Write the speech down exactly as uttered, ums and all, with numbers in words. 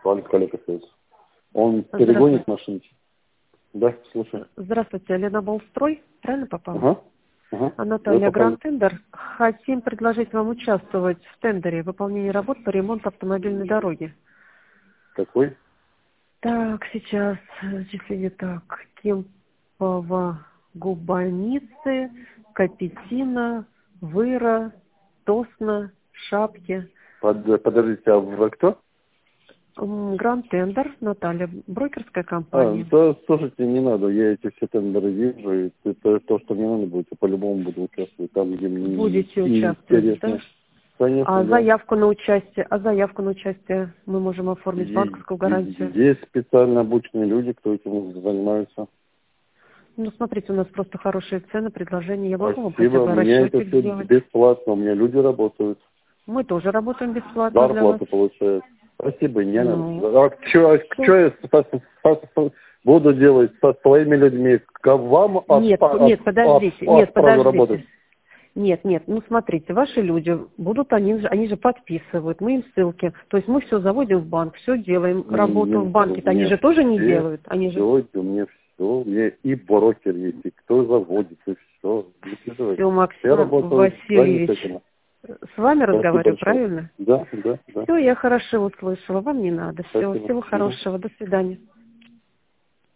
Алик Аликов. Он перегонит машинки. Да, слушай. Здравствуйте, Лена Болстрой, правильно попала? Ага. Ага. Анатолия, Гранд Тендер. Хотим предложить вам участвовать в тендере выполнения работ по ремонту автомобильной дороги. Какой? Так, сейчас зачисление так. Кемпова, Губаницы, Капетина, Выра, Тосна, Шапки. Под, подождите, а вы кто? Гранд Тендер, Наталья, брокерская А, компания. да, слушайте, не надо, я эти все тендеры вижу, и это то, что мне надо будет, я по-любому буду участвовать, там, где мне Будете участвовать, интересно. да? Конечно, А да. заявку на участие, а заявку на участие мы можем оформить Е- банковскую гарантию. Есть специально обученные люди, кто этим занимается. Ну, смотрите, у нас просто хорошие цены, предложения. Я могу вам хотя Спасибо, бы у меня это расчетик все сделать. бесплатно, у меня люди работают, Мы тоже работаем бесплатно для вас. зарплату получают. Спасибо, не Ну, надо. А что я со- со- со- буду делать со своими людьми? К вам Нет, отпа- нет, от- подождите, от- нет, отправлю работать? подождите. Нет, нет, ну смотрите, ваши люди будут, они же, они же подписывают, мы им ссылки. То есть мы все заводим в банк, все делаем, работу в банке-то они же тоже не делают. Они же... Все, у меня все, у меня и брокер есть, и кто заводит, и все. Все, Максим Я работаю Васильевич, этим. с вами Спасибо разговариваю, большое. правильно? Да, да, да. Все, я хорошо услышала, вам не надо. Все, Спасибо. всего Мгм. хорошего, до свидания.